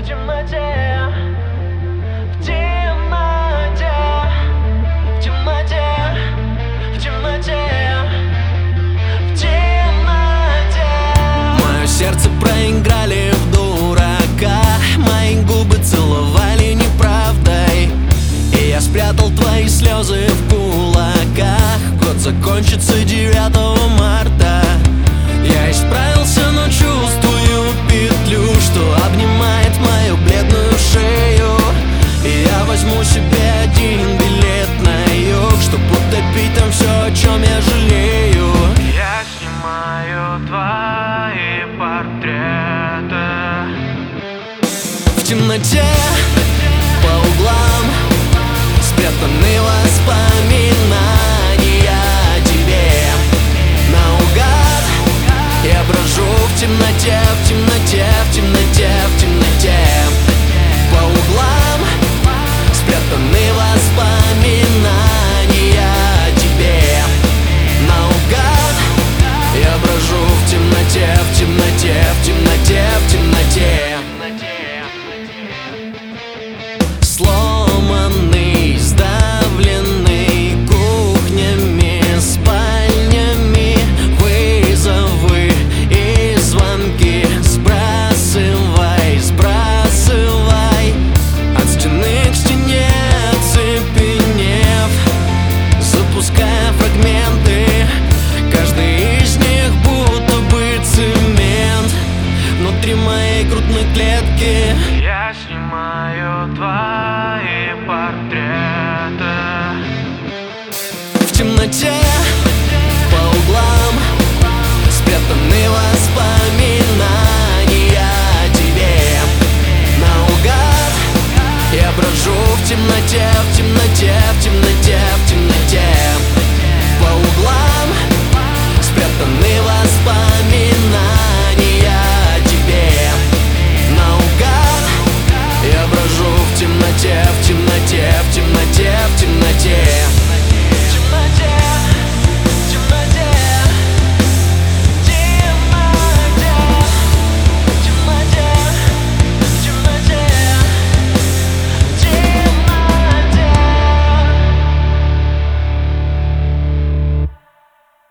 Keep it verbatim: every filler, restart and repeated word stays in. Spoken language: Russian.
Сердце проиграли в дурака, мои губы целовали неправдой, и я спрятал твои слезы в кулаках. Год закончится девятого марта. Я исправился, но чувствую петлю, что обнимает мою бледную шею. И я возьму себе один билет на юг, чтоб утопить там все, о чем я жалею. Я снимаю твои портреты в темноте, по углам спрятаны воспоминания о тебе. Наугад я брожу в темноте, в темноте, в темноте, в темноте. По углам спрятаны воспоминания о тебе. Наугад я брожу в темноте, в темноте, в темноте, в темноте. Сломанный, сдавленный кухнями, спальнями, вызовы и звонки. Сбрасывай, сбрасывай, от стены к стене оцепенев, запуская фрагменты. Каждый из них будто бы цемент внутри моей грудной клетки. Я снимаю твои портреты в темноте, по углам спрятаны воспоминания о тебе. Наугад я брожу в темноте, в темноте, в темноте, в темноте. По углам спрятаны воспоминания о тебе. Наугад я брожу в темноте, в темноте, в темноте.